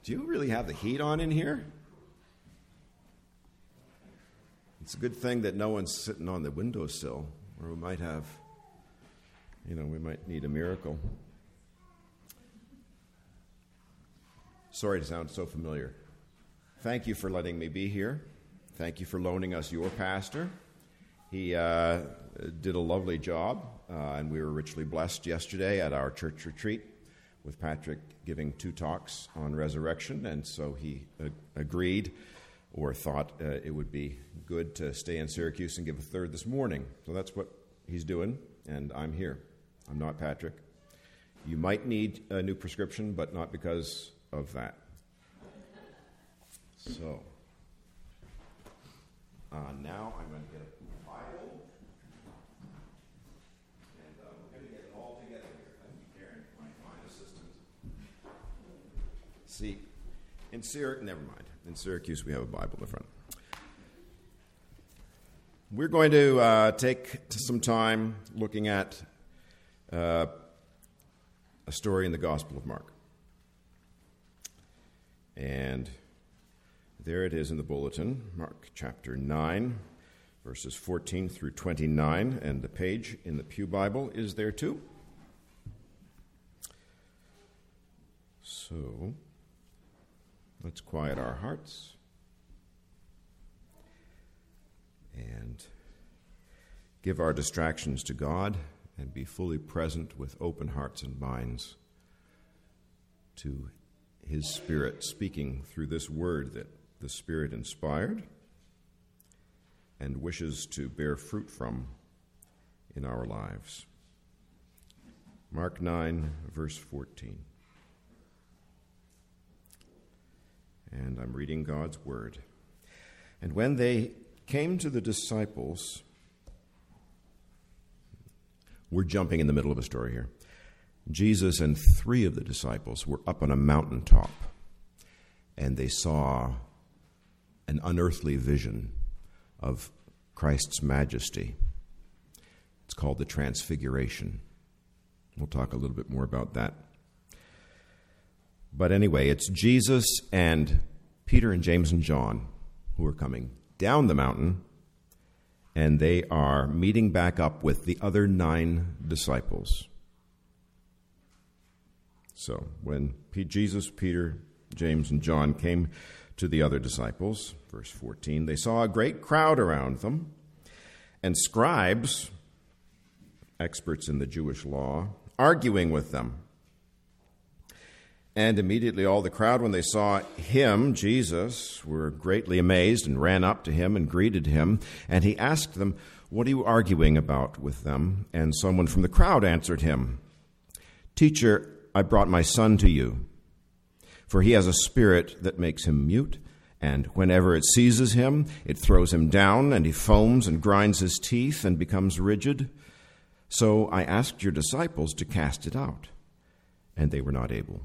Do you really have the heat on in here? It's a good thing that no one's sitting on the windowsill, or we might have, we might need a miracle. Sorry to sound so familiar. Thank you for letting me be here. Thank you for loaning us your pastor. He did a lovely job, and we were richly blessed yesterday at our church retreat with Patrick giving 2 talks on resurrection, and so he agreed or thought it would be good to stay in Syracuse and give a third this morning. So that's what he's doing, and I'm here. I'm not Patrick. You might need a new prescription, but not because of that. So, now I'm going to get a Bible, and we're going to get it all together here. Thank you, Karen, my fine assistant. See, in Syracuse we have a Bible in the front. We're going to take some time looking at a story in the Gospel of Mark. And there it is in the bulletin, Mark chapter 9, verses 14 through 29, and the page in the Pew Bible is there too. So, let's quiet our hearts and give our distractions to God and be fully present with open hearts and minds to His Spirit speaking through this word that the Spirit inspired and wishes to bear fruit from in our lives. Mark 9, verse 14. And I'm reading God's word. And when they came to the disciples, we're jumping in the middle of a story here. Jesus and 3 of the disciples were up on a mountaintop, and they saw an unearthly vision of Christ's majesty. It's called the Transfiguration. We'll talk a little bit more about that. But anyway, it's Jesus and Peter and James and John who are coming down the mountain, and they are meeting back up with the other 9 disciples. So when Jesus, Peter, James, and John came to the other disciples, verse 14, they saw a great crowd around them, and scribes, experts in the Jewish law, arguing with them. And immediately all the crowd, when they saw him, Jesus, were greatly amazed and ran up to him and greeted him. And he asked them, "What are you arguing about with them?" And someone from the crowd answered him, "Teacher, I brought my son to you, for he has a spirit that makes him mute, and whenever it seizes him, it throws him down, and he foams and grinds his teeth and becomes rigid. So I asked your disciples to cast it out, and they were not able."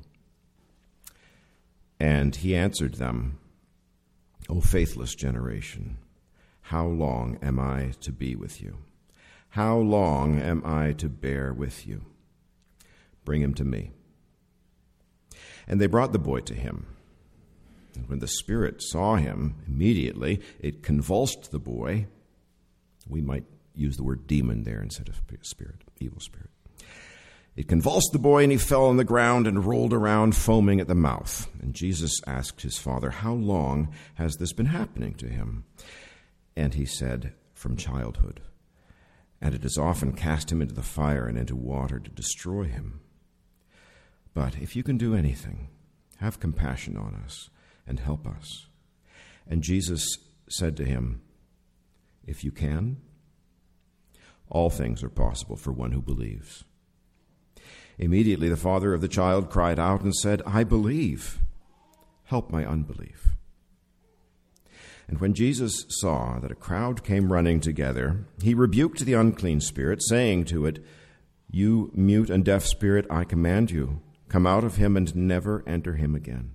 And he answered them, "O faithless generation, how long am I to be with you? How long am I to bear with you? Bring him to me." And they brought the boy to him. And when the spirit saw him, immediately it convulsed the boy. We might use the word demon there instead of spirit, evil spirit. It convulsed the boy, and he fell on the ground and rolled around, foaming at the mouth. And Jesus asked his father, "How long has this been happening to him?" And he said, "From childhood. And it has often cast him into the fire and into water to destroy him. But if you can do anything, have compassion on us and help us." And Jesus said to him, "If you can, all things are possible for one who believes." Immediately the father of the child cried out and said, "I believe. Help my unbelief." And when Jesus saw that a crowd came running together, he rebuked the unclean spirit, saying to it, "You mute and deaf spirit, I command you, come out of him and never enter him again."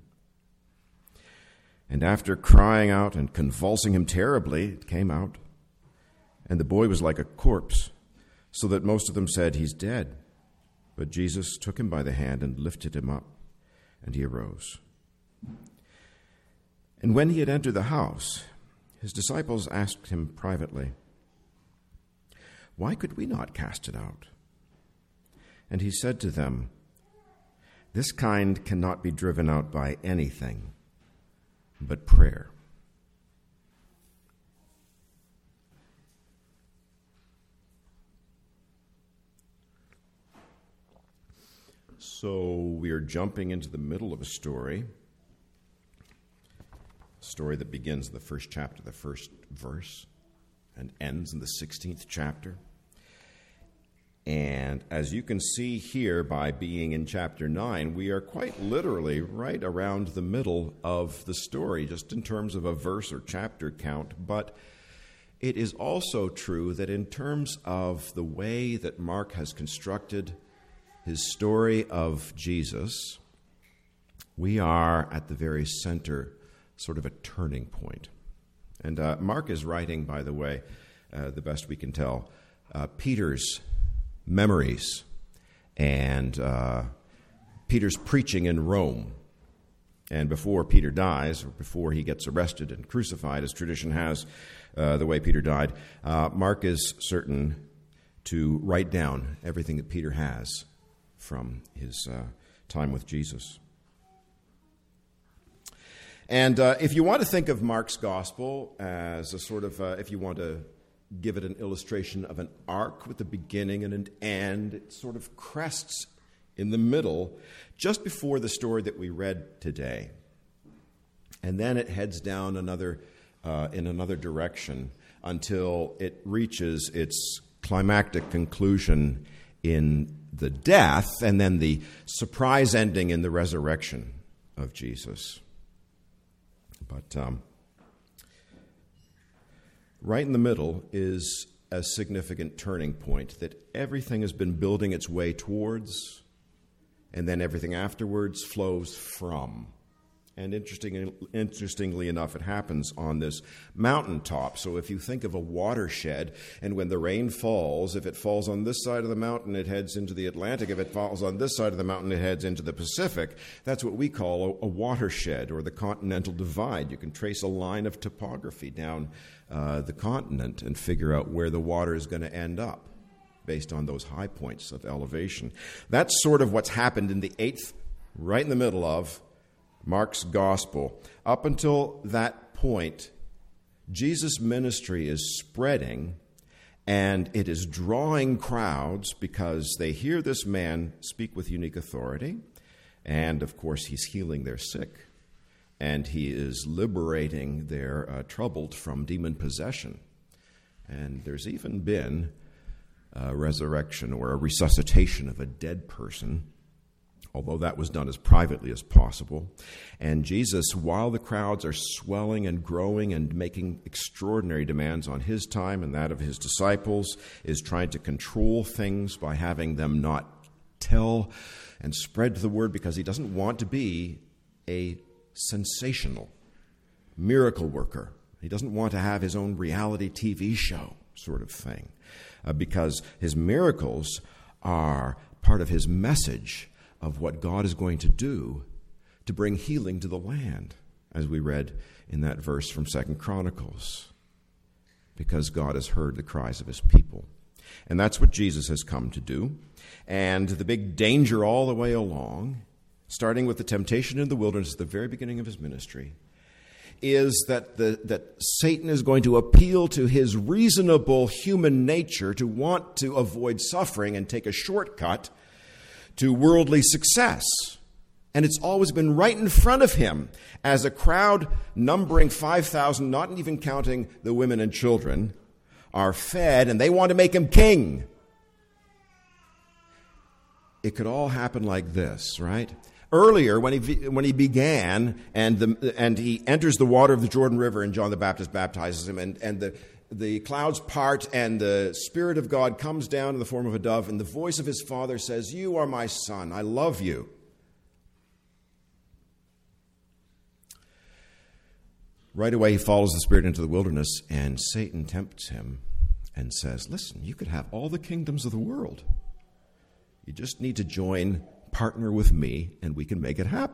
And after crying out and convulsing him terribly, it came out. And the boy was like a corpse, so that most of them said, "He's dead." But Jesus took him by the hand and lifted him up, and he arose. And when he had entered the house, his disciples asked him privately, "Why could we not cast it out?" And he said to them, "This kind cannot be driven out by anything but prayer." So we are jumping into the middle of a story that begins in the first chapter, the first verse, and ends in the 16th chapter. And as you can see here, by being in chapter 9, we are quite literally right around the middle of the story, just in terms of a verse or chapter count. But it is also true that in terms of the way that Mark has constructed his story of Jesus, we are at the very center, sort of a turning point. And Mark is writing, by the way, the best we can tell, Peter's memories and Peter's preaching in Rome. And before Peter dies, or before he gets arrested and crucified, as tradition has, the way Peter died, Mark is certain to write down everything that Peter has from his time with Jesus. And if you want to think of Mark's gospel as a sort of, if you want to give it an illustration of an arc with a beginning and an end, it sort of crests in the middle, just before the story that we read today. And then it heads down in another direction until it reaches its climactic conclusion in the death, and then the surprise ending in the resurrection of Jesus. But right in the middle is a significant turning point that everything has been building its way towards, and then everything afterwards flows from. And interestingly enough, it happens on this mountaintop. So if you think of a watershed, and when the rain falls, if it falls on this side of the mountain, it heads into the Atlantic. If it falls on this side of the mountain, it heads into the Pacific. That's what we call a watershed, or the continental divide. You can trace a line of topography down the continent and figure out where the water is going to end up based on those high points of elevation. That's sort of what's happened in the eighth, right in the middle of Mark's gospel. Up until that point, Jesus' ministry is spreading, and it is drawing crowds because they hear this man speak with unique authority, and of course he's healing their sick, and he is liberating their troubled from demon possession. And there's even been a resurrection or a resuscitation of a dead person, although that was done as privately as possible. And Jesus, while the crowds are swelling and growing and making extraordinary demands on his time and that of his disciples, is trying to control things by having them not tell and spread the word, because he doesn't want to be a sensational miracle worker. He doesn't want to have his own reality TV show sort of thing, because his miracles are part of his message of what God is going to do to bring healing to the land, as we read in that verse from 2 Chronicles, because God has heard the cries of his people. And that's what Jesus has come to do. And the big danger all the way along, starting with the temptation in the wilderness at the very beginning of his ministry, is that Satan is going to appeal to his reasonable human nature to want to avoid suffering and take a shortcut to worldly success. And it's always been right in front of him as a crowd numbering 5,000, not even counting the women and children, are fed, and they want to make him king. It could all happen like this, right? Earlier, when he began, and he enters the water of the Jordan River, and John the Baptist baptizes him, and the clouds part, and the Spirit of God comes down in the form of a dove, and the voice of his Father says, "You are my Son, I love you." Right away, he follows the Spirit into the wilderness, and Satan tempts him and says, "Listen, you could have all the kingdoms of the world. You just need to partner with me, and we can make it happen."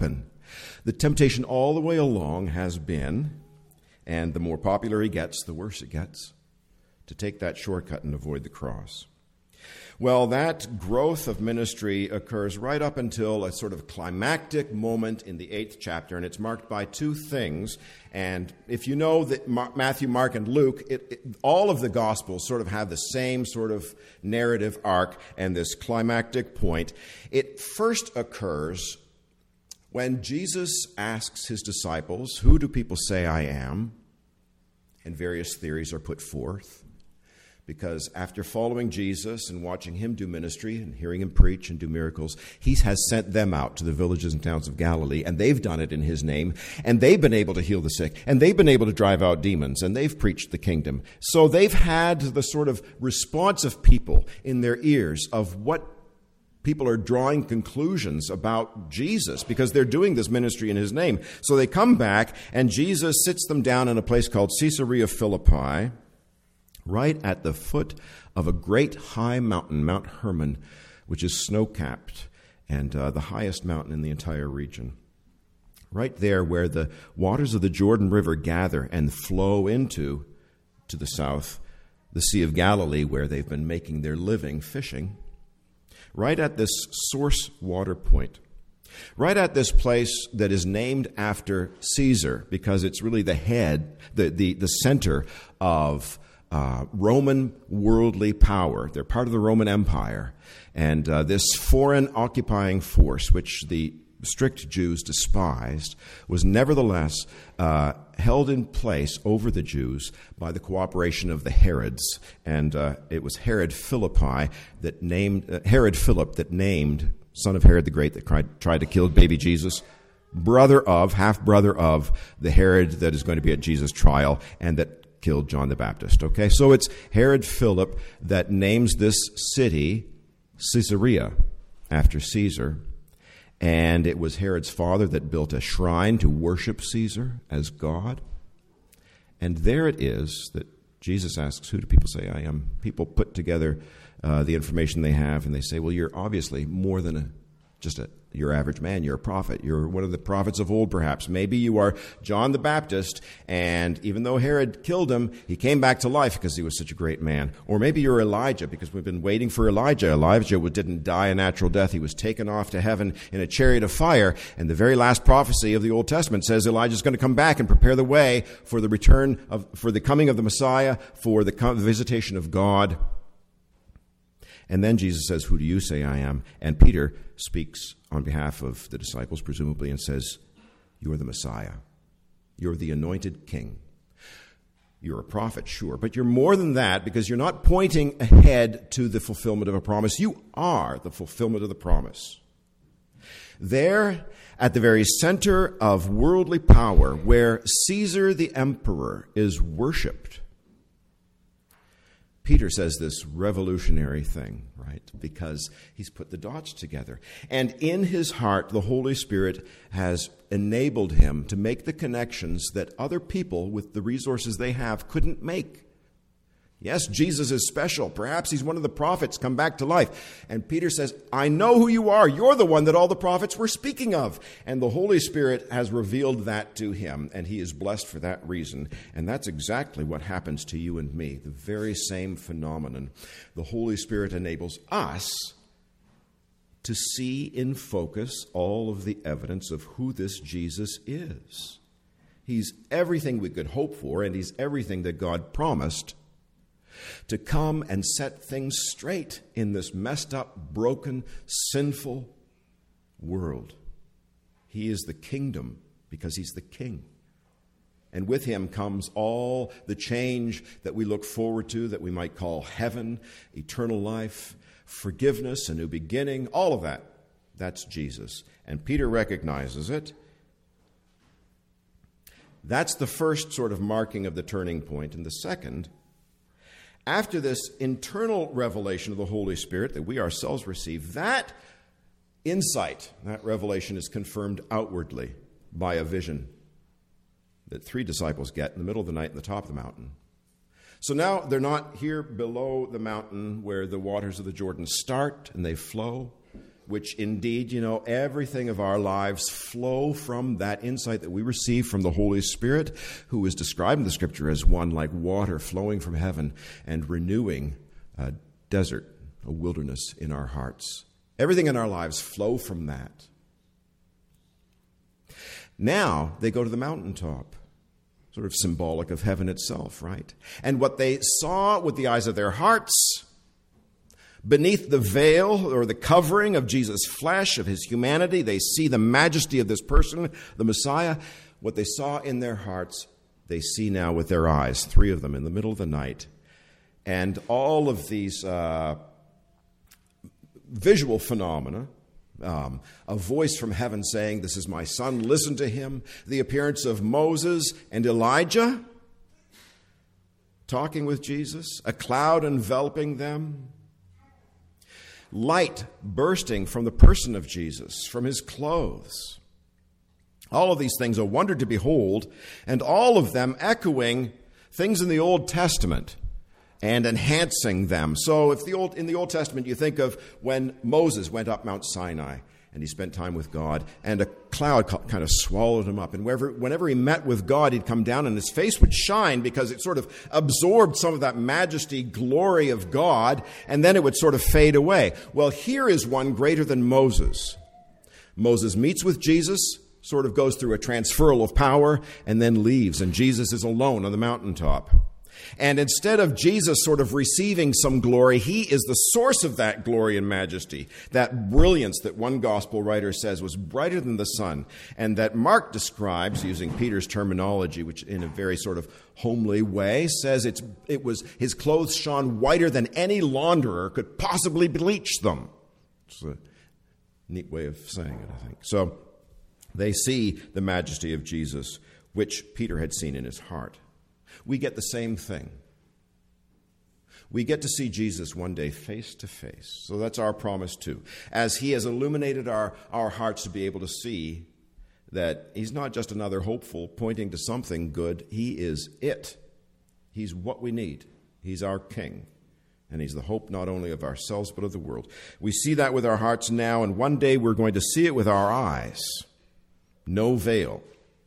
The temptation all the way along has been, and the more popular he gets, the worse it gets, to take that shortcut and avoid the cross. Well, that growth of ministry occurs right up until a sort of climactic moment in the 8th chapter, and it's marked by two things. And if you know that Matthew, Mark, and Luke, all of the Gospels sort of have the same sort of narrative arc and this climactic point. It first occurs when Jesus asks his disciples, "Who do people say I am?" And various theories are put forth. Because after following Jesus and watching him do ministry and hearing him preach and do miracles, he has sent them out to the villages and towns of Galilee, and they've done it in his name, and they've been able to heal the sick, and they've been able to drive out demons, and they've preached the kingdom. So they've had the sort of response of people in their ears of what people are drawing conclusions about Jesus because they're doing this ministry in his name. So they come back, and Jesus sits them down in a place called Caesarea Philippi, right at the foot of a great high mountain, Mount Hermon, which is snow-capped and the highest mountain in the entire region. Right there where the waters of the Jordan River gather and flow into, to the south, the Sea of Galilee, where they've been making their living fishing. Right at this source water point. Right at this place that is named after Caesar, because it's really the head, the center of Roman worldly power. They're part of the Roman Empire. And this foreign occupying force, which the strict Jews despised, was nevertheless held in place over the Jews by the cooperation of the Herods. And it was Herod Philip that named, son of Herod the Great, that tried to kill baby Jesus, half-brother of the Herod that is going to be at Jesus' trial, and that killed John the Baptist. Okay, so it's Herod Philip that names this city Caesarea after Caesar, and it was Herod's father that built a shrine to worship Caesar as God. And there it is that Jesus asks, "Who do people say I am?" People put together the information they have, and they say, "Well, you're obviously more than just your average man. You're a prophet. You're one of the prophets of old, perhaps. Maybe you are John the Baptist, and even though Herod killed him, he came back to life because he was such a great man. Or maybe you're Elijah, because we've been waiting for Elijah. Elijah didn't die a natural death. He was taken off to heaven in a chariot of fire, and the very last prophecy of the Old Testament says Elijah's going to come back and prepare the way for the for the coming of the Messiah, for the visitation of God." And then Jesus says, "Who do you say I am?" And Peter speaks on behalf of the disciples, presumably, and says, "You're the Messiah. You're the anointed king. You're a prophet, sure, but you're more than that, because you're not pointing ahead to the fulfillment of a promise. You are the fulfillment of the promise." There, at the very center of worldly power, where Caesar the emperor is worshipped, Peter says this revolutionary thing, right? Because he's put the dots together. And in his heart, the Holy Spirit has enabled him to make the connections that other people with the resources they have couldn't make. Yes, Jesus is special. Perhaps he's one of the prophets come back to life. And Peter says, "I know who you are. You're the one that all the prophets were speaking of." And the Holy Spirit has revealed that to him, and he is blessed for that reason. And that's exactly what happens to you and me, the very same phenomenon. The Holy Spirit enables us to see in focus all of the evidence of who this Jesus is. He's everything we could hope for, and he's everything that God promised to come and set things straight in this messed up, broken, sinful world. He is the kingdom because he's the king. And with him comes all the change that we look forward to, that we might call heaven, eternal life, forgiveness, a new beginning, all of that. That's Jesus. And Peter recognizes it. That's the first sort of marking of the turning point. And the second, after this internal revelation of the Holy Spirit that we ourselves receive, that insight, that revelation is confirmed outwardly by a vision that 3 disciples get in the middle of the night on the top of the mountain. So now they're not here below the mountain where the waters of the Jordan start and they flow. which indeed, everything of our lives flow from that insight that we receive from the Holy Spirit, who is described in the Scripture as one like water flowing from heaven and renewing a desert, a wilderness in our hearts. Everything in our lives flow from that. Now they go to the mountaintop, sort of symbolic of heaven itself, right? And what they saw with the eyes of their hearts, beneath the veil or the covering of Jesus' flesh, of his humanity, they see the majesty of this person, the Messiah. What they saw in their hearts, they see now with their eyes, 3 of them in the middle of the night. And all of these visual phenomena, a voice from heaven saying, "This is my son, listen to him." The appearance of Moses and Elijah talking with Jesus, a cloud enveloping them, light bursting from the person of Jesus, from his clothes. All of these things a wonder to behold, and all of them echoing things in the Old Testament and enhancing them. So in the Old Testament, you think of when Moses went up Mount Sinai and he spent time with God, and a cloud kind of swallowed him up. And whenever he met with God, he'd come down and his face would shine because it sort of absorbed some of that majesty, glory of God, and then it would sort of fade away. Well, here is one greater than Moses. Moses meets with Jesus, sort of goes through a transferal of power, and then leaves, and Jesus is alone on the mountaintop. And instead of Jesus sort of receiving some glory, he is the source of that glory and majesty, that brilliance that one gospel writer says was brighter than the sun, and that Mark describes, using Peter's terminology, which in a very sort of homely way, says it was his clothes shone whiter than any launderer could possibly bleach them. It's a neat way of saying it, I think. So they see the majesty of Jesus, which Peter had seen in his heart. We get the same thing. We get to see Jesus one day face to face. So that's our promise too. As he has illuminated our hearts to be able to see that he's not just another hopeful pointing to something good. He is it. He's what we need. He's our King. And he's the hope not only of ourselves but of the world. We see that with our hearts now, and one day we're going to see it with our eyes. No veil.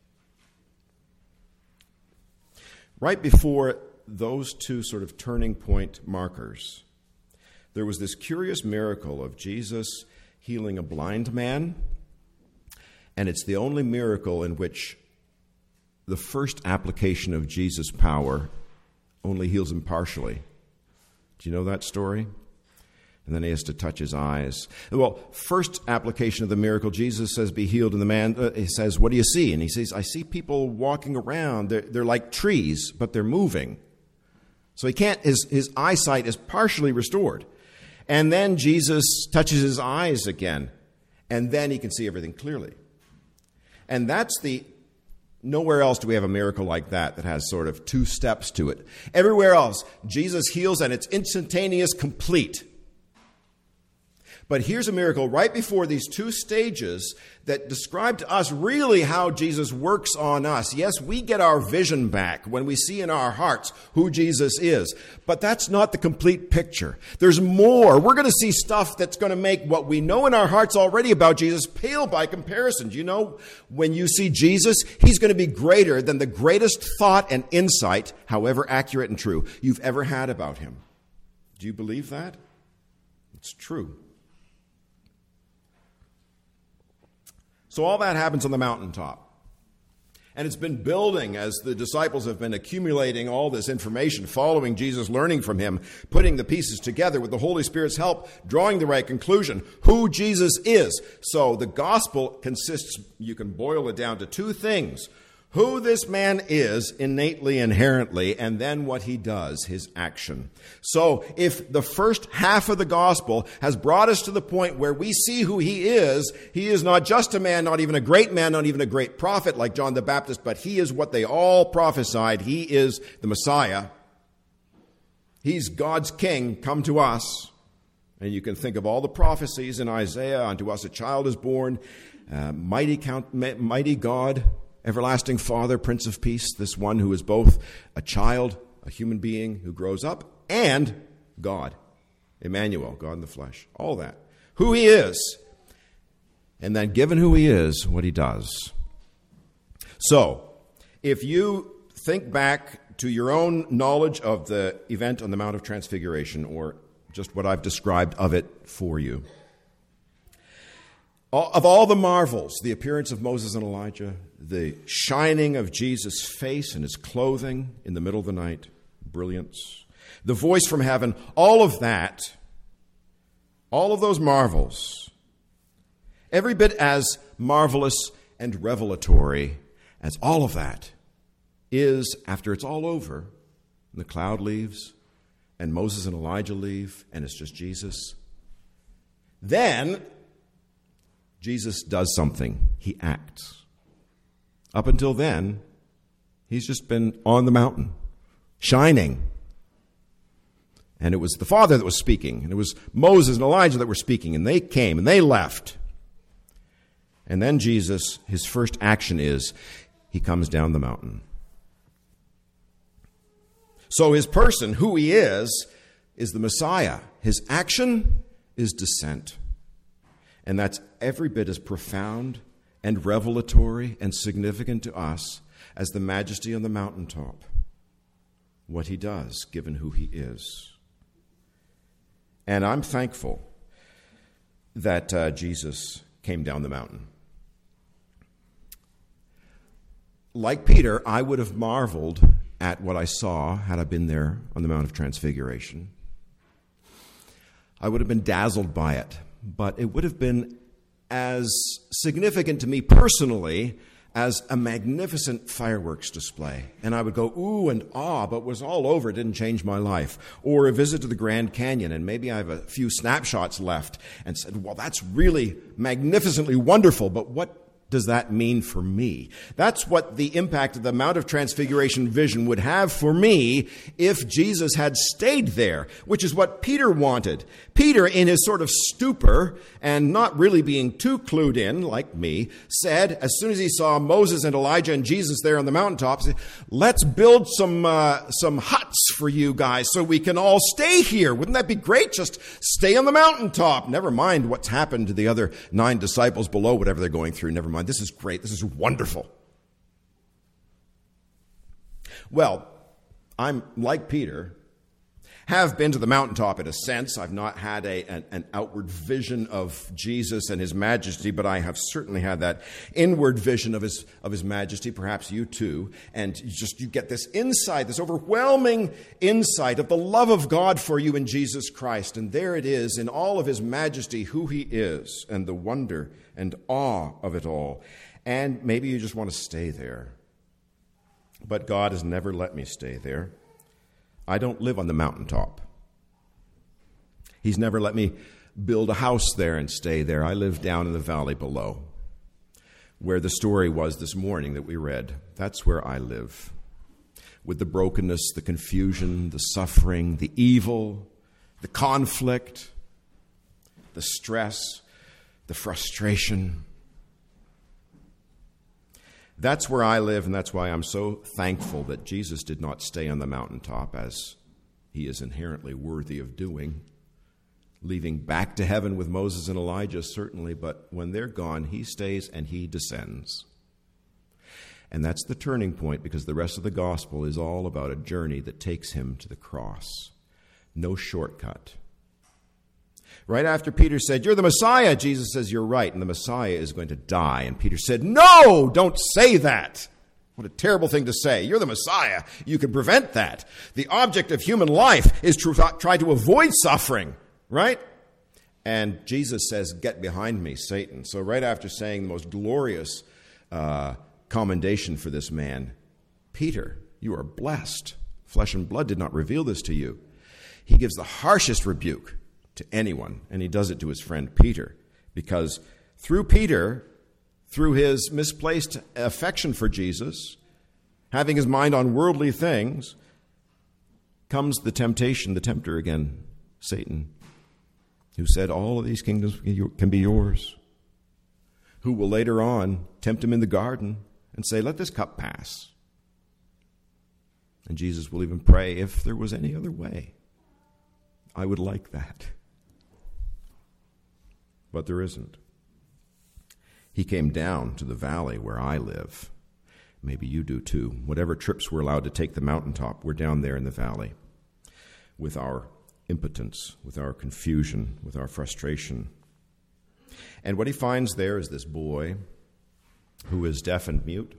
Right before those two sort of turning point markers, there was this curious miracle of Jesus healing a blind man, and it's the only miracle in which the first application of Jesus' power only heals him partially. Do you know that story? And then he has to touch his eyes. Well, first application of the miracle, Jesus says, "Be healed." And the man, he says, "What do you see?" And he says, "I see people walking around. They're like trees, but they're moving." So he can't, his eyesight is partially restored. And then Jesus touches his eyes again. And then he can see everything clearly. And nowhere else do we have a miracle like that has sort of 2 steps to it. Everywhere else, Jesus heals and it's instantaneous, complete. But here's a miracle right before these 2 stages that describe to us really how Jesus works on us. Yes, we get our vision back when we see in our hearts who Jesus is. But that's not the complete picture. There's more. We're going to see stuff that's going to make what we know in our hearts already about Jesus pale by comparison. Do you know, when you see Jesus, he's going to be greater than the greatest thought and insight, however accurate and true, you've ever had about him. Do you believe that? It's true. So all that happens on the mountaintop. And it's been building as the disciples have been accumulating all this information, following Jesus, learning from him, putting the pieces together with the Holy Spirit's help, drawing the right conclusion, who Jesus is. So the gospel consists, you can boil it down to 2 things. Who this man is innately, inherently, and then what he does, his action. So if the first half of the gospel has brought us to the point where we see who he is not just a man, not even a great man, not even a great prophet like John the Baptist, but he is what they all prophesied. He is the Messiah. He's God's King come to us. And you can think of all the prophecies in Isaiah, unto us a child is born, mighty God, everlasting Father, Prince of Peace, this one who is both a child, a human being who grows up, and God, Emmanuel, God in the flesh, all that. Who he is, And then, given who he is, what he does. So, if you think back to your own knowledge of the event on the Mount of Transfiguration, or just what I've described of it for you, of all the marvels, the appearance of Moses and Elijah, the shining of Jesus' face and his clothing in the middle of the night, brilliance, the voice from heaven, all of that, all of those marvels, every bit as marvelous and revelatory as all of that is, after it's all over, and the cloud leaves, and Moses and Elijah leave, and it's just Jesus, then Jesus does something. He acts. Up until then, he's just been on the mountain, shining. And it was the Father that was speaking, and it was Moses and Elijah that were speaking, and they came, and they left. And then Jesus, his first action is, he comes down the mountain. So his person, who he is the Messiah. His action is descent. And that's every bit as profound and revelatory and significant to us as the majesty on the mountaintop. What he does, given who he is. And I'm thankful that Jesus came down the mountain. Like Peter, I would have marveled at what I saw had I been there on the Mount of Transfiguration. I would have been dazzled by it, but it would have been as significant to me personally as a magnificent fireworks display. And I would go, ooh and ah, but it was all over. It didn't change my life. Or a visit to the Grand Canyon, and maybe I have a few snapshots left, and said, well, that's really magnificently wonderful, but what does that mean for me? That's what the impact of the Mount of Transfiguration vision would have for me if Jesus had stayed there, which is what Peter wanted. Peter, in his sort of stupor and not really being too clued in, like me, said, as soon as he saw Moses and Elijah and Jesus there on the mountaintop, said, let's build some huts for you guys so we can all stay here. Wouldn't that be great? Just stay on the mountaintop. Never mind what's happened to the other 9 disciples below, whatever they're going through. Never mind. This is great. This is wonderful. Well, I'm like Peter, have been to the mountaintop in a sense. I've not had an outward vision of Jesus and his majesty, but I have certainly had that inward vision of his majesty, perhaps you too. And you get this insight, this overwhelming insight of the love of God for you in Jesus Christ. And there it is in all of his majesty, who he is, and the wonder and awe of it all. And maybe you just want to stay there. But God has never let me stay there. I don't live on the mountaintop. He's never let me build a house there and stay there. I live down in the valley below, where the story was this morning that we read. That's where I live, with the brokenness, the confusion, the suffering, the evil, the conflict, the stress, the frustration. That's where I live, and that's why I'm so thankful that Jesus did not stay on the mountaintop, as he is inherently worthy of doing, leaving back to heaven with Moses and Elijah, certainly, but when they're gone, he stays and he descends. And that's the turning point, because the rest of the gospel is all about a journey that takes him to the cross. No shortcut. Right after Peter said, "You're the Messiah," Jesus says, "You're right, and the Messiah is going to die." And Peter said, "No, don't say that." What a terrible thing to say. You're the Messiah. You can prevent that. The object of human life is to try to avoid suffering, right? And Jesus says, "Get behind me, Satan." So right after saying the most glorious commendation for this man, "Peter, you are blessed. Flesh and blood did not reveal this to you." He gives the harshest rebuke to anyone, and he does it to his friend Peter, because through Peter, through his misplaced affection for Jesus, having his mind on worldly things, comes the temptation, the tempter again, Satan, who said all of these kingdoms can be yours, who will later on tempt him in the garden and say, "Let this cup pass." And Jesus will even pray, "If there was any other way, I would like that." But there isn't. He came down to the valley where I live. Maybe you do too. Whatever trips we're allowed to take the mountaintop, we're down there in the valley with our impotence, with our confusion, with our frustration. And what he finds there is this boy who is deaf and mute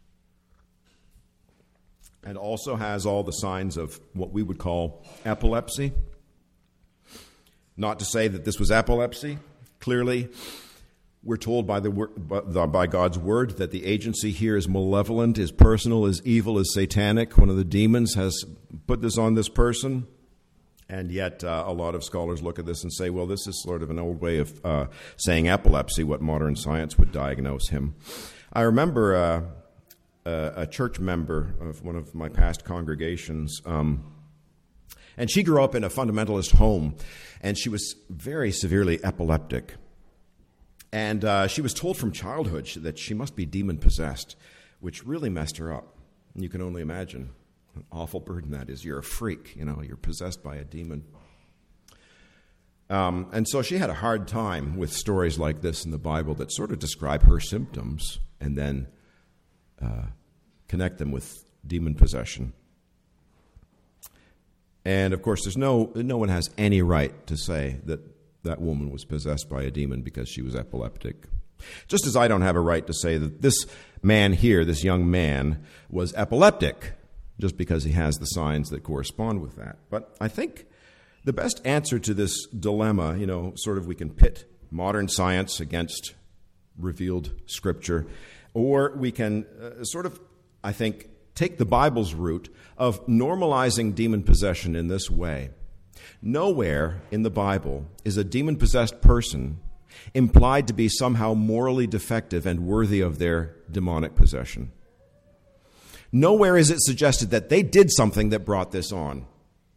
and also has all the signs of what we would call epilepsy. Not to say that this was epilepsy. Clearly, we're told by God's word that the agency here is malevolent, is personal, is evil, is satanic. One of the demons has put this on this person. And yet a lot of scholars look at this and say, well, this is sort of an old way of saying epilepsy, what modern science would diagnose him. I remember a church member of one of my past congregations, and she grew up in a fundamentalist home, and she was very severely epileptic. And she was told from childhood that she must be demon-possessed, which really messed her up. And you can only imagine an awful burden that is. You're a freak, you're possessed by a demon. And so she had a hard time with stories like this in the Bible that sort of describe her symptoms and then connect them with demon possession. And, of course, no one has any right to say that that woman was possessed by a demon because she was epileptic. Just as I don't have a right to say that this man here, this young man, was epileptic just because he has the signs that correspond with that. But I think the best answer to this dilemma, sort of we can pit modern science against revealed Scripture, or we can I think, take the Bible's route of normalizing demon possession in this way. Nowhere in the Bible is a demon-possessed person implied to be somehow morally defective and worthy of their demonic possession. Nowhere is it suggested that they did something that brought this on.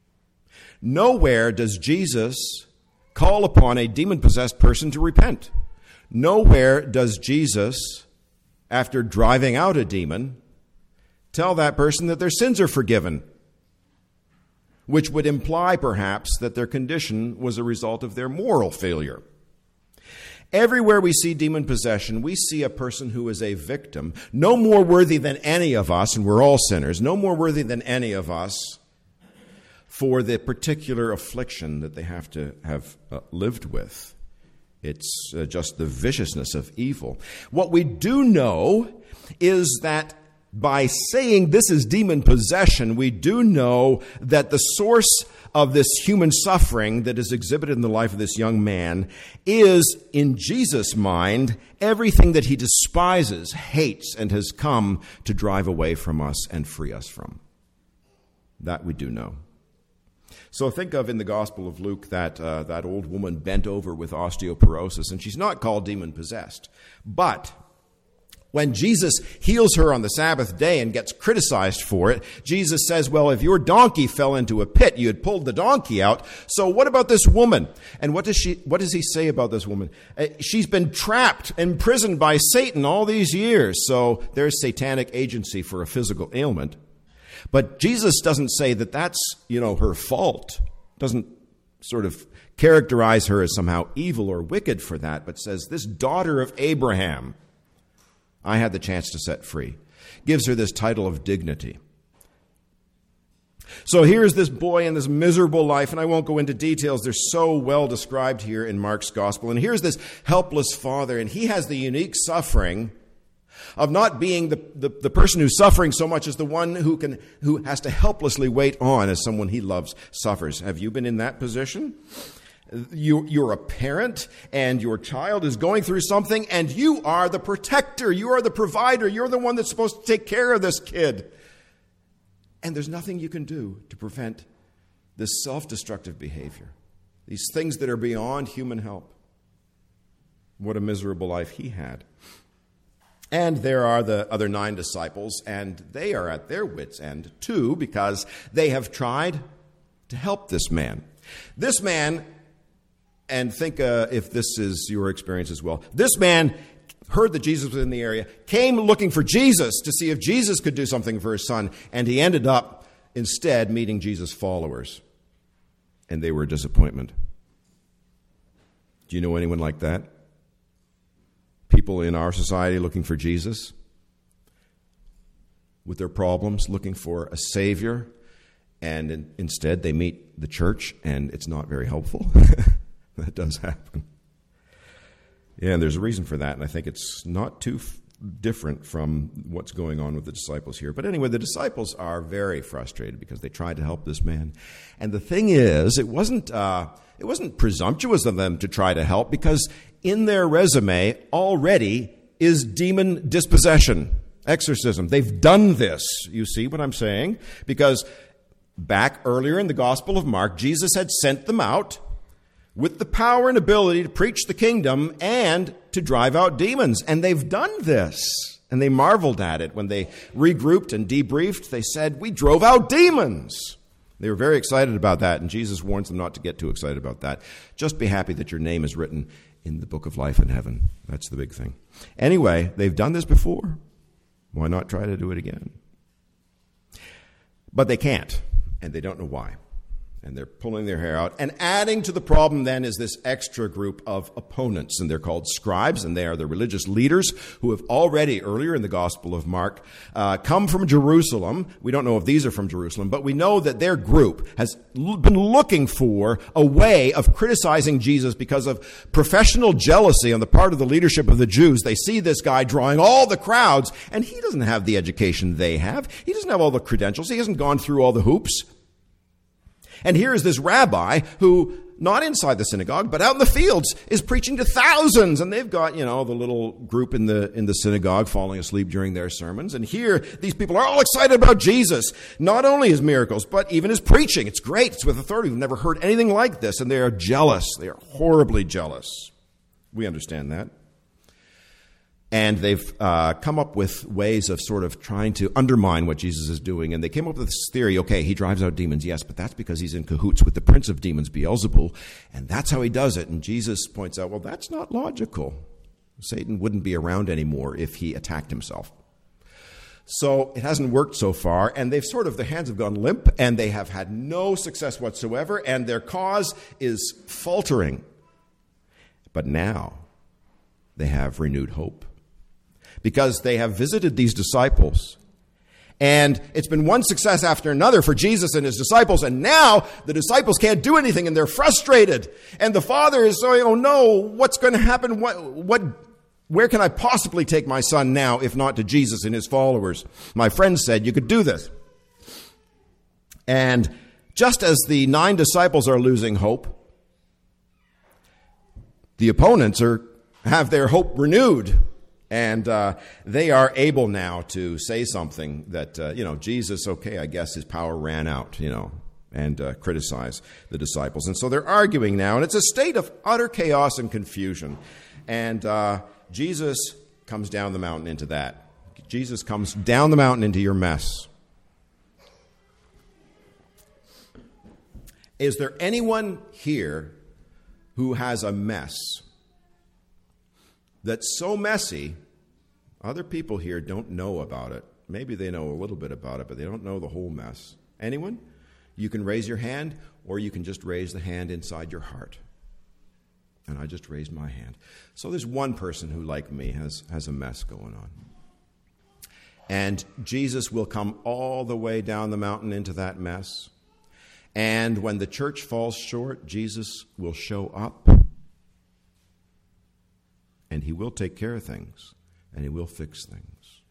Nowhere does Jesus call upon a demon-possessed person to repent. Nowhere does Jesus, after driving out a demon, tell that person that their sins are forgiven, which would imply, perhaps, that their condition was a result of their moral failure. Everywhere we see demon possession, we see a person who is a victim, no more worthy than any of us, and we're all sinners, no more worthy than any of us for the particular affliction that they have to have lived with. It's just the viciousness of evil. What we do know is that by saying this is demon possession, we do know that the source of this human suffering that is exhibited in the life of this young man is, in Jesus' mind, everything that he despises, hates, and has come to drive away from us and free us from. That we do know. So think of in the Gospel of Luke that old woman bent over with osteoporosis, and she's not called demon-possessed. But when Jesus heals her on the Sabbath day and gets criticized for it, Jesus says, well, if your donkey fell into a pit, you had pulled the donkey out. So what about this woman? And what does he say about this woman? She's been trapped, imprisoned by Satan all these years. So there's satanic agency for a physical ailment. But Jesus doesn't say that that's, her fault. Doesn't sort of characterize her as somehow evil or wicked for that, but says this daughter of Abraham, I had the chance to set free. Gives her this title of dignity. So here's this boy in this miserable life, and I won't go into details. They're so well described here in Mark's gospel. And here's this helpless father, and he has the unique suffering of not being the person who's suffering so much as the one who has to helplessly wait on as someone he loves suffers. Have you been in that position? You're a parent, and your child is going through something, and you are the protector, you are the provider, you're the one that's supposed to take care of this kid. And there's nothing you can do to prevent this self-destructive behavior, these things that are beyond human help. What a miserable life he had. And there are the other 9 disciples, and they are at their wits' end too, because they have tried to help this man. This man, and think if this is your experience as well, this man heard that Jesus was in the area, came looking for Jesus to see if Jesus could do something for his son, and he ended up instead meeting Jesus' followers, and they were a disappointment. Do you know anyone like that? People in our society looking for Jesus with their problems, looking for a Savior, and instead they meet the church, and it's not very helpful. That does happen. Yeah, and there's a reason for that, and I think it's not too different from what's going on with the disciples here. But anyway, the disciples are very frustrated because they tried to help this man. And the thing is, it wasn't presumptuous of them to try to help, because in their resume already is demon dispossession, exorcism. They've done this. You see what I'm saying? Because back earlier in the Gospel of Mark, Jesus had sent them out with the power and ability to preach the kingdom and to drive out demons. And they've done this. And they marveled at it. When they regrouped and debriefed, they said, "We drove out demons." They were very excited about that, and Jesus warns them not to get too excited about that. Just be happy that your name is written in the book of life in heaven. That's the big thing. Anyway, they've done this before. Why not try to do it again? But they can't, and they don't know why. And they're pulling their hair out. And adding to the problem then is this extra group of opponents, and they're called scribes, and they are the religious leaders who have already, earlier in the Gospel of Mark, come from Jerusalem. We don't know if these are from Jerusalem, but we know that their group has been looking for a way of criticizing Jesus because of professional jealousy on the part of the leadership of the Jews. They see this guy drawing all the crowds, and he doesn't have the education they have. He doesn't have all the credentials. He hasn't gone through all the hoops. And here is this rabbi who, not inside the synagogue, but out in the fields, is preaching to thousands. And they've got, the little group in the synagogue falling asleep during their sermons. And here, these people are all excited about Jesus. Not only his miracles, but even his preaching. It's great. It's with authority. We've never heard anything like this. And they are jealous. They are horribly jealous. We understand that. And they've come up with ways of sort of trying to undermine what Jesus is doing. And they came up with this theory, okay, he drives out demons, yes, but that's because he's in cahoots with the prince of demons, Beelzebul, and that's how he does it. And Jesus points out, well, that's not logical. Satan wouldn't be around anymore if he attacked himself. So it hasn't worked so far, and their hands have gone limp, and they have had no success whatsoever, and their cause is faltering. But now they have renewed hope, because they have visited these disciples. And it's been one success after another for Jesus and his disciples, and now the disciples can't do anything, and they're frustrated. And the father is saying, oh no, what's going to happen? Where can I possibly take my son now, if not to Jesus and his followers? My friend said you could do this. And just as the 9 disciples are losing hope, the opponents have their hope renewed. And they are able now to say something that, Jesus, okay, I guess his power ran out, and criticize the disciples. And so they're arguing now, and it's a state of utter chaos and confusion. And Jesus comes down the mountain into that. Jesus comes down the mountain into your mess. Is there anyone here who has a mess that's so messy, other people here don't know about it? Maybe they know a little bit about it, but they don't know the whole mess. Anyone? You can raise your hand, or you can just raise the hand inside your heart. And I just raised my hand. So there's one person who, like me, has a mess going on. And Jesus will come all the way down the mountain into that mess. And when the church falls short, Jesus will show up. And he will take care of things, and he will fix things.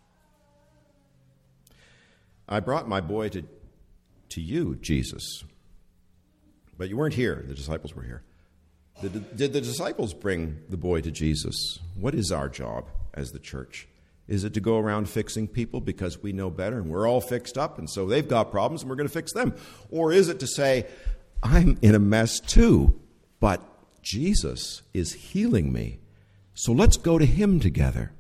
I brought my boy to you, Jesus. But you weren't here. The disciples were here. Did the disciples bring the boy to Jesus? What is our job as the church? Is it to go around fixing people because we know better and we're all fixed up, and so they've got problems and we're going to fix them? Or is it to say, I'm in a mess too, but Jesus is healing me, so let's go to him together?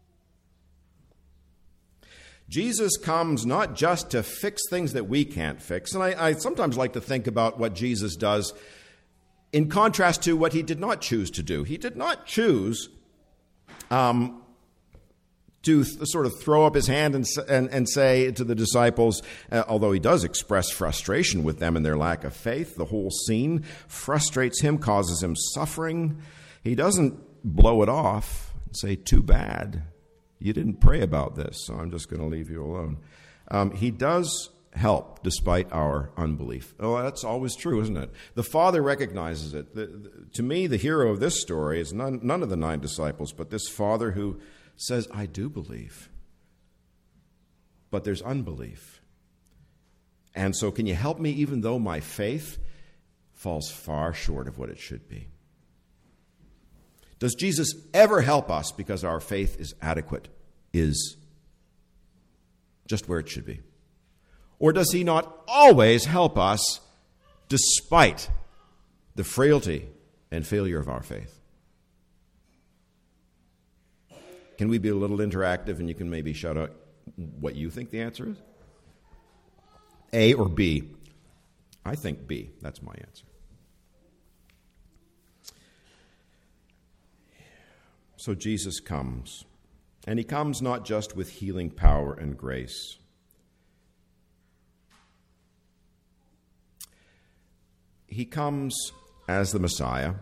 Jesus comes not just to fix things that we can't fix. And I sometimes like to think about what Jesus does in contrast to what he did not choose to do. He did not choose to sort of throw up his hand and say to the disciples, although he does express frustration with them and their lack of faith, the whole scene frustrates him, causes him suffering. He doesn't blow it off. say, too bad. You didn't pray about this, so I'm just going to leave you alone. He does help despite our unbelief. Oh, that's always true, isn't it? The Father recognizes it. To me, the hero of this story is none of the 9 disciples, but this Father who says, I do believe. But there's unbelief. And so can you help me even though my faith falls far short of what it should be? Does Jesus ever help us because our faith is adequate, is just where it should be? Or does he not always help us despite the frailty and failure of our faith? Can we be a little interactive and you can maybe shout out what you think the answer is? A or B? I think B. That's my answer. So Jesus comes, and he comes not just with healing power and grace. He comes as the Messiah.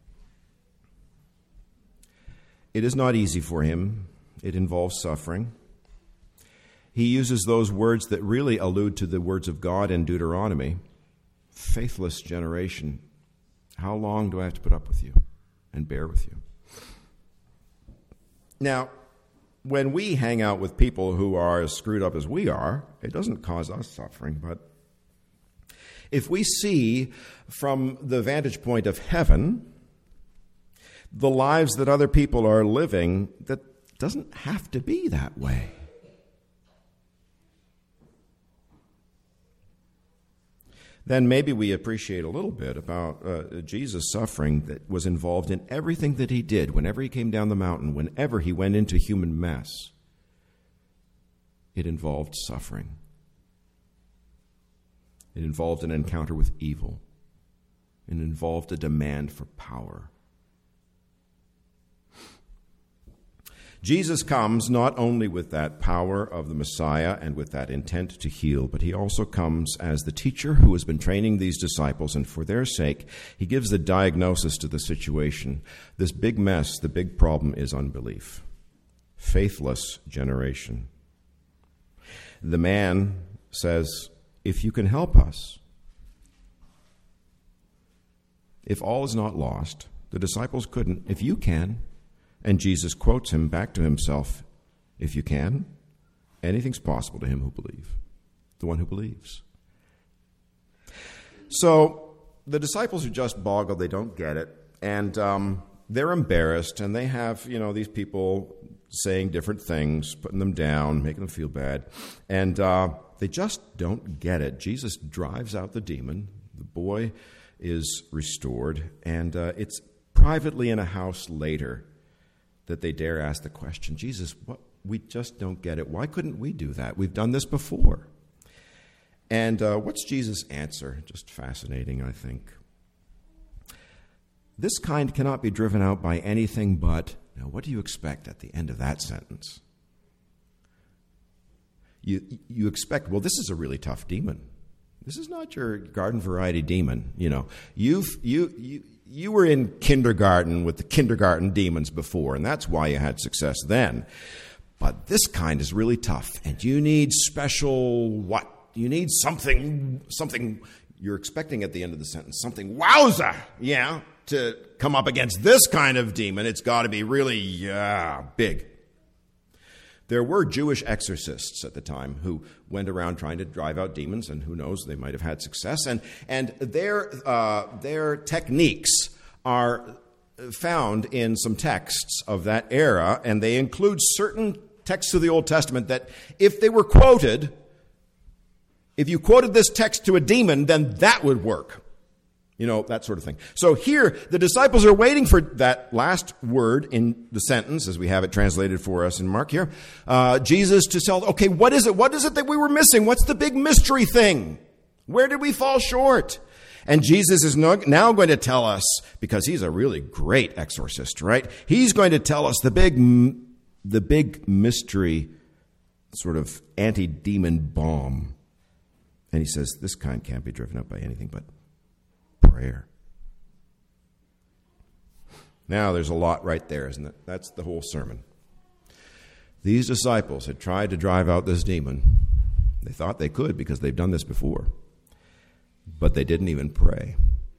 It is not easy for him. It involves suffering. He uses those words that really allude to the words of God in Deuteronomy. Faithless generation, how long do I have to put up with you and bear with you? Now, when we hang out with people who are as screwed up as we are, it doesn't cause us suffering, but if we see from the vantage point of heaven the lives that other people are living, that doesn't have to be that way. Then maybe we appreciate a little bit about Jesus' suffering that was involved in everything that he did, whenever he came down the mountain, whenever he went into human mess. It involved suffering. It involved an encounter with evil. It involved a demand for power. Jesus comes not only with that power of the Messiah and with that intent to heal, but he also comes as the teacher who has been training these disciples, and for their sake, he gives the diagnosis to the situation. This big mess, the big problem is unbelief. Faithless generation. The man says, if you can help us, if all is not lost, the disciples couldn't, if you can. And Jesus quotes him back to himself, if you can, anything's possible to him who believes, the one who believes. So the disciples are just boggled, they don't get it, and they're embarrassed, and they have, these people saying different things, putting them down, making them feel bad, and they just don't get it. Jesus drives out the demon, the boy is restored, and it's privately in a house later that they dare ask the question, Jesus, we just don't get it. Why couldn't we do that? We've done this before. And what's Jesus' answer? Just fascinating, I think. This kind cannot be driven out by anything but, now what do you expect at the end of that sentence? You expect, well, this is a really tough demon. This is not your garden variety demon. You were in kindergarten with the kindergarten demons before, and that's why you had success then. But this kind is really tough, and you need special what? You need something you're expecting at the end of the sentence, something wowza, to come up against this kind of demon. It's got to be really big. There were Jewish exorcists at the time who went around trying to drive out demons, and who knows, they might have had success. And their techniques are found in some texts of that era, and they include certain texts of the Old Testament that if they were quoted, if you quoted this text to a demon, then that would work. That sort of thing. So here, the disciples are waiting for that last word in the sentence, as we have it translated for us in Mark here. Jesus to tell, okay, what is it? What is it that we were missing? What's the big mystery thing? Where did we fall short? And Jesus is now going to tell us, because he's a really great exorcist, right? He's going to tell us the big mystery, sort of anti-demon bomb. And he says, this kind can't be driven up by anything but prayer. Now, there's a lot right there, isn't it? That's the whole sermon. These disciples had tried to drive out this demon. They thought they could because they've done this before. But they didn't even pray.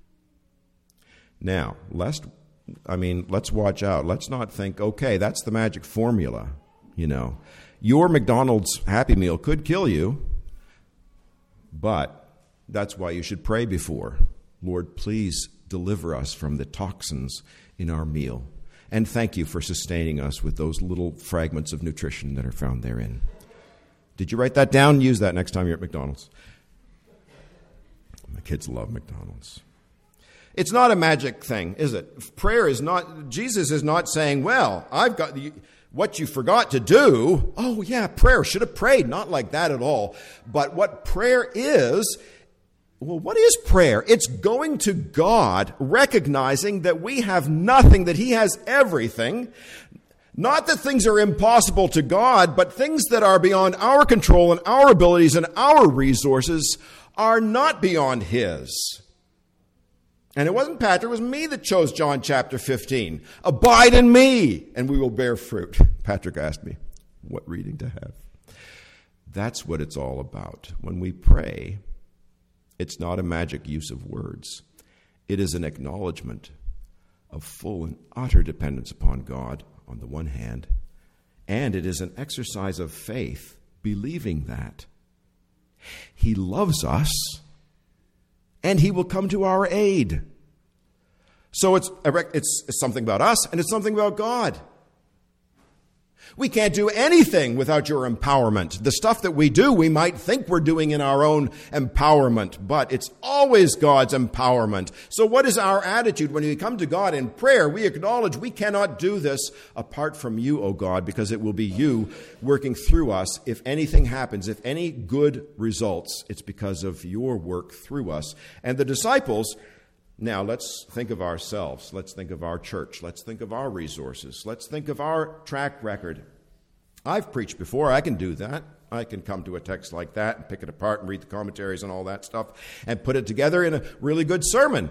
Now, let's watch out. Let's not think, okay, that's the magic formula. Your McDonald's Happy Meal could kill you, but that's why you should pray before. Lord, please deliver us from the toxins in our meal. And thank you for sustaining us with those little fragments of nutrition that are found therein. Did you write that down? Use that next time you're at McDonald's. My kids love McDonald's. It's not a magic thing, is it? Prayer is not, Jesus is not saying, well, I've got what you forgot to do. Oh yeah, prayer, should have prayed. Not like that at all. But what prayer is, well, what is prayer? It's going to God, recognizing that we have nothing, that He has everything. Not that things are impossible to God, but things that are beyond our control and our abilities and our resources are not beyond His. And it wasn't Patrick, it was me that chose John chapter 15. Abide in me, and we will bear fruit. Patrick asked me what reading to have. That's what it's all about. When we pray, it's not a magic use of words. It is an acknowledgement of full and utter dependence upon God on the one hand, and it is an exercise of faith, believing that He loves us and He will come to our aid. So it's something about us and it's something about God. We can't do anything without your empowerment. The stuff that we do, we might think we're doing in our own empowerment, but it's always God's empowerment. So what is our attitude when we come to God in prayer? We acknowledge we cannot do this apart from you, O God, because it will be you working through us. If anything happens, if any good results, it's because of your work through us. And the disciples, now let's think of ourselves. Let's think of our church. Let's think of our resources. Let's think of our track record. I've preached before. I can do that. I can come to a text like that and pick it apart and read the commentaries and all that stuff and put it together in a really good sermon.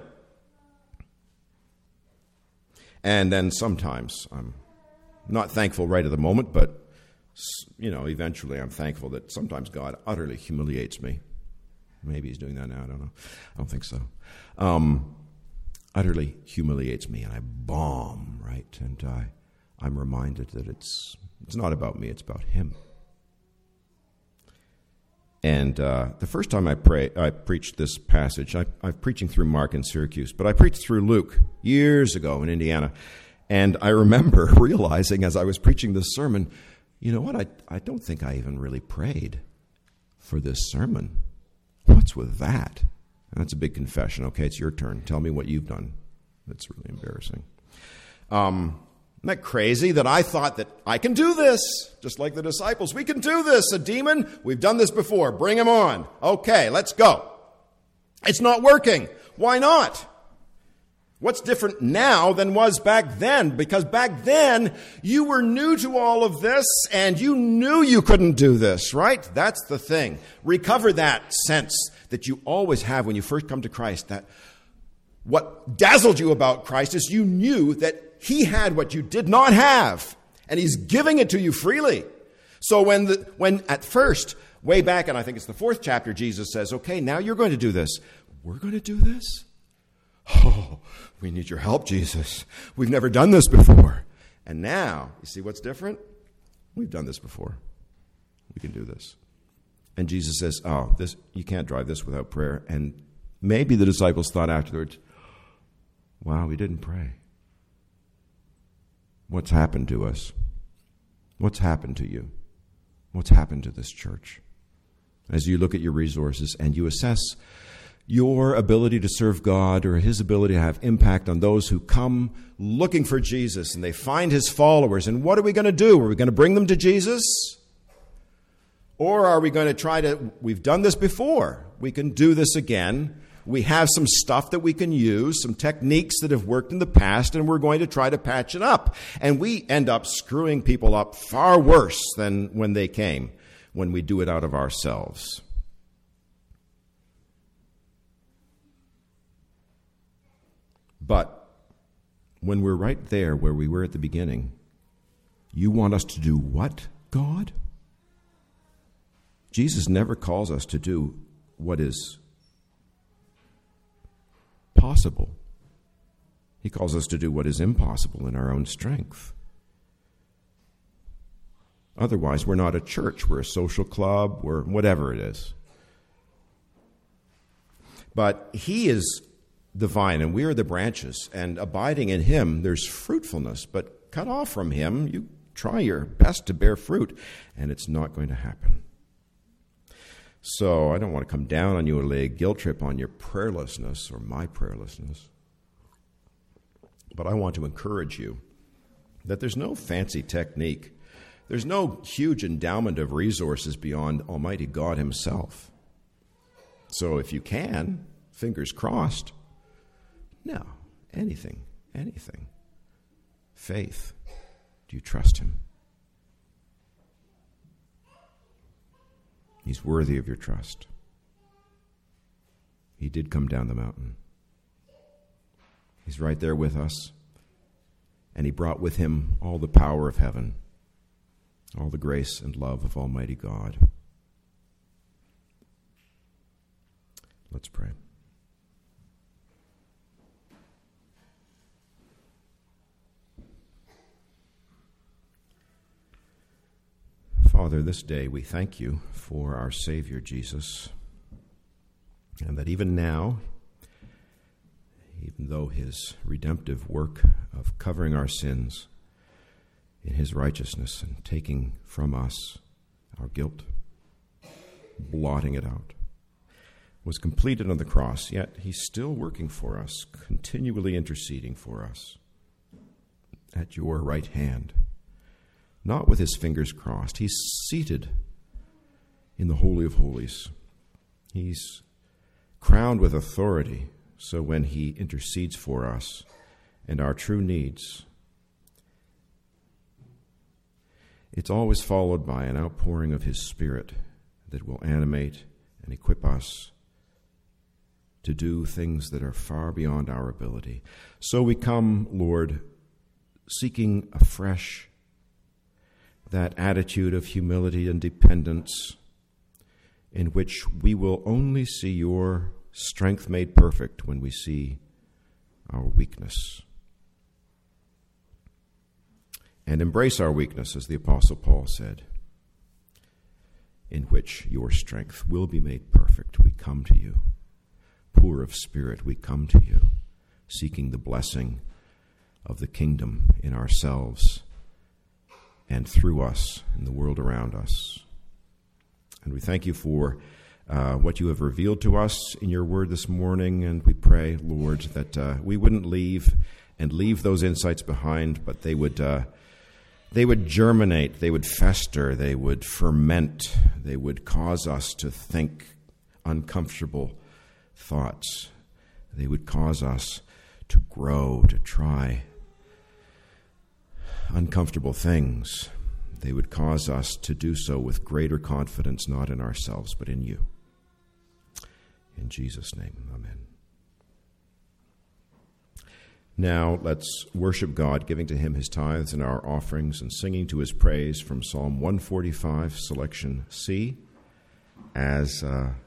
And then sometimes I'm not thankful right at the moment, but eventually I'm thankful that sometimes God utterly humiliates me. Maybe He's doing that now. I don't know. I don't think so. Utterly humiliates me, and I bomb, right? And I'm reminded that it's not about me, it's about Him. And the first time I preached this passage, I'm preaching through Mark in Syracuse, but I preached through Luke years ago in Indiana. And I remember realizing as I was preaching this sermon, you know what, I don't think I even really prayed for this sermon. What's with that? And that's a big confession. Okay, it's your turn. Tell me what you've done. That's really embarrassing. Isn't that crazy that I thought that I can do this? Just like the disciples. We can do this. A demon, we've done this before. Bring him on. Okay, let's go. It's not working. Why not? What's different now than was back then? Because back then, you were new to all of this and you knew you couldn't do this, right? That's the thing. Recover that sense that you always have when you first come to Christ, that what dazzled you about Christ is you knew that He had what you did not have, and He's giving it to you freely. So when at first, way back, and I think it's the 4th chapter, Jesus says, okay, now you're going to do this. We're going to do this? Oh, we need your help, Jesus. We've never done this before. And now, you see what's different? We've done this before. We can do this. And Jesus says, you can't drive this without prayer. And maybe the disciples thought afterwards, wow, we didn't pray. What's happened to us? What's happened to you? What's happened to this church? As you look at your resources and you assess your ability to serve God or His ability to have impact on those who come looking for Jesus and they find His followers, and what are we going to do? Are we going to bring them to Jesus? Or are we going to we've done this before. We can do this again. We have some stuff that we can use, some techniques that have worked in the past, and we're going to try to patch it up. And we end up screwing people up far worse than when they came, when we do it out of ourselves. But when we're right there where we were at the beginning, you want us to do what, God? Jesus never calls us to do what is possible. He calls us to do what is impossible in our own strength. Otherwise, we're not a church. We're a social club. We're whatever it is. But he is the vine, and we are the branches. And abiding in him, there's fruitfulness. But cut off from him, you try your best to bear fruit, and it's not going to happen. So I don't want to come down on you or lay a guilt trip on your prayerlessness or my prayerlessness. But I want to encourage you that there's no fancy technique. There's no huge endowment of resources beyond Almighty God himself. So if you can, fingers crossed, no, anything. Faith. Do you trust him? He's worthy of your trust. He did come down the mountain. He's right there with us. And he brought with him all the power of heaven, all the grace and love of Almighty God. Let's pray. Father, this day we thank you for our Savior Jesus, and that even now, even though his redemptive work of covering our sins in his righteousness and taking from us our guilt, blotting it out, was completed on the cross, yet he's still working for us, continually interceding for us at your right hand. Not with his fingers crossed. He's seated in the Holy of Holies. He's crowned with authority, so when he intercedes for us and our true needs, it's always followed by an outpouring of his Spirit that will animate and equip us to do things that are far beyond our ability. So we come, Lord, seeking afresh that attitude of humility and dependence in which we will only see your strength made perfect when we see our weakness. And embrace our weakness, as the Apostle Paul said, in which your strength will be made perfect. We come to you. Poor of spirit, we come to you, seeking the blessing of the kingdom in ourselves and through us in the world around us. And we thank you for what you have revealed to us in your word this morning, and we pray, Lord, that we wouldn't leave those insights behind, but they would germinate, they would fester, they would ferment, they would cause us to think uncomfortable thoughts. They would cause us to grow, to try uncomfortable things. They would cause us to do so with greater confidence, not in ourselves, but in you. In Jesus' name, amen. Now let's worship God, giving to him his tithes and our offerings and singing to his praise from Psalm 145, selection C, as